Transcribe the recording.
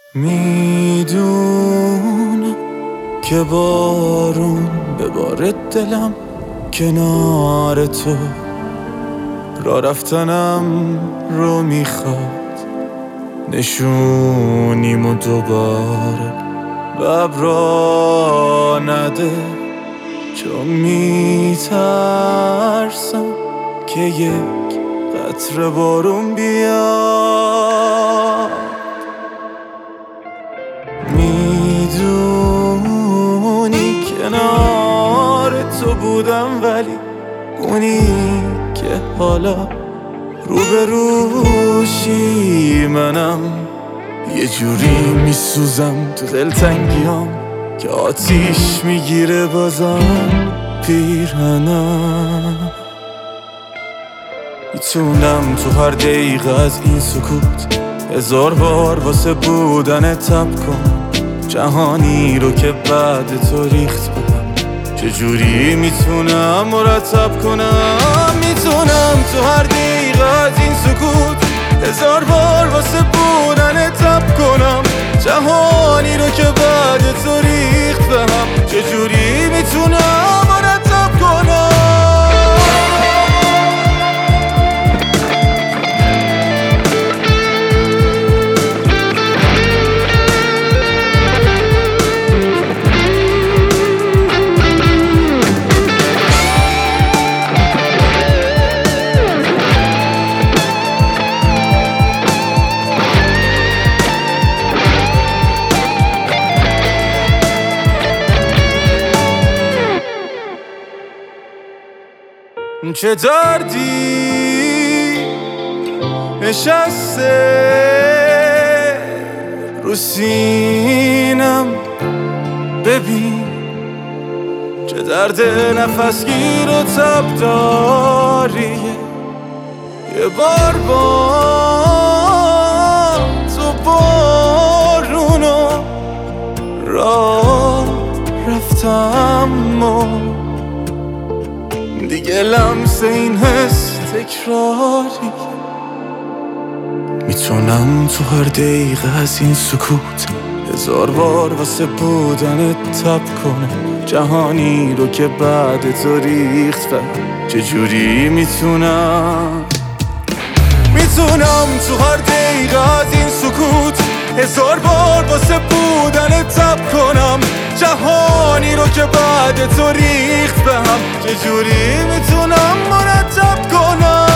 میدونم که بارون به بار دلم کنار تو را رفتنم رو میخواد نشونیمو دوباره ببرا نده، چون میترسم که یک قطره بارون بیاد. میدونی کنار تو بودم، ولی اونی که حالا روبروشی منم یه جوری میسوزم تو دلتنگیام که آتیش میگیره بازم پیرهنم. میتونم تو هر دقیقه از این سکوت 1000 بار واسه بودن تب کنم جهانی رو که بعد تو ریخت بدم. چجوری میتونم مرتب کنم؟ میتونم تو هر دقیقه از این سکوت 1000 بار واسه بودن تب کنم جهانی رو که بعد تو ریخت بهم. چجوری میتونم مرتب کنم؟ چه دردی نشسته رو سینم، ببین چه درد نفسگیر و تب داریه. یه بار با تو بارونو راه رفتم و دیگه لمس این حس تکراری. میتونم تو هر دقیقه از این سکوت 1000 بار واسه بودن تب کنم جهانی رو که بعد تو ریخت و چجوری میتونم تو هر دقیقه از این سکوت 1000 بار واسه بودن تب کنم جهانی رو که بعد تو ریخت بهم. چجوری میتونم مرتب کنم؟